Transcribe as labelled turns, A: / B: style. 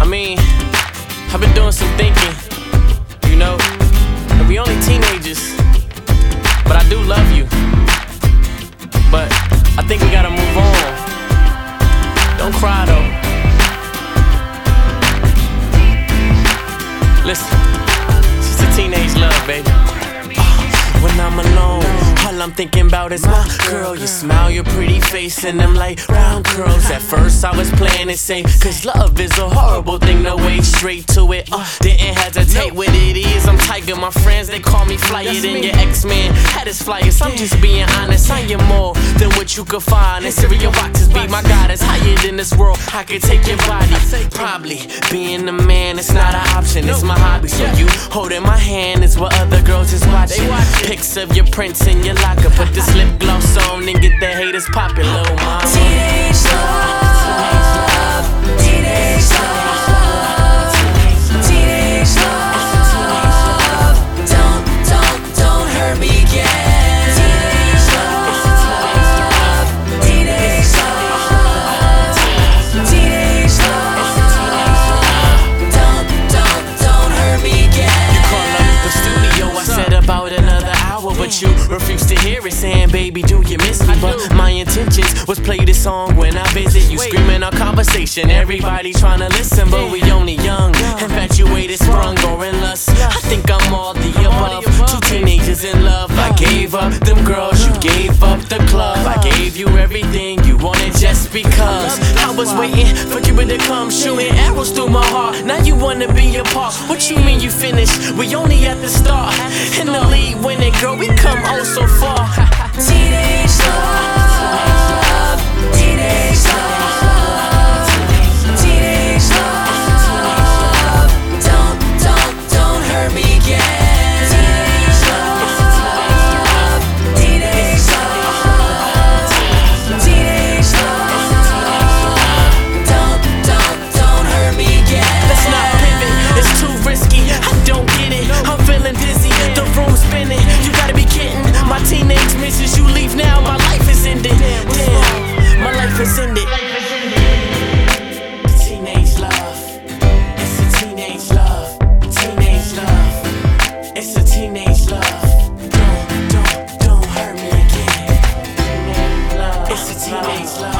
A: mean, I've been doing some thinking, you know, and we only teenagers, but I do love you. But I think we gotta move on. Don't cry though. Listen, it's just a teenage love, baby. When I'm alone, all I'm thinking about is my girl. You smile, your pretty face, and them light round curls. At first I was playing it safe, cause love is a horrible thing to wade straight to it. Didn't hesitate with it is. I'm Tiger, my friends, they call me flyer than your ex-man had his flyers. I'm just being honest, I am more than what you could find. And cereal boxes be my goddess, higher than this world, I could take your body. Probably being a man, it's not an option, it's my hobby. So you holding my hand is what other girls is watching. Pics of your prints in your locker, put this lip gloss on and get the haters poppin', little mama.
B: Teenage love, teenage love, teenage love. Don't hurt me again. Teenage love, teenage love, teenage love. Don't hurt me again.
A: You call up the studio, I said about another hour, but you refuse to hear it, saying, baby, do you miss me? But my intentions was play this song when I visit you, screaming our conversation, everybody trying to listen, but we only young, infatuated, sprung, or in lust. I think I'm all the above, two teenagers in love. I gave up them girls, you gave up the club. I gave you everything you wanted just because I was waiting for you to come, shooting arrows through my heart. Now you wanna be a part. What you mean you finished? We only at the start. In the lead winning, girl, we come oh so far.
B: Teenage love, teenage love, teenage love. Don't hurt me again. Teenage love, teenage love, teenage love. Don't hurt me again.
A: Let's not pivot, it's too risky. I don't get it, I'm feeling dizzy, the room's spinning. You gotta be kidding, my teenage misses. You leave now, my life is ended. Damn, my life is ended. Teenage love, it's a teenage love, teenage love, it's a teenage love. Don't hurt me again. It's a teenage love.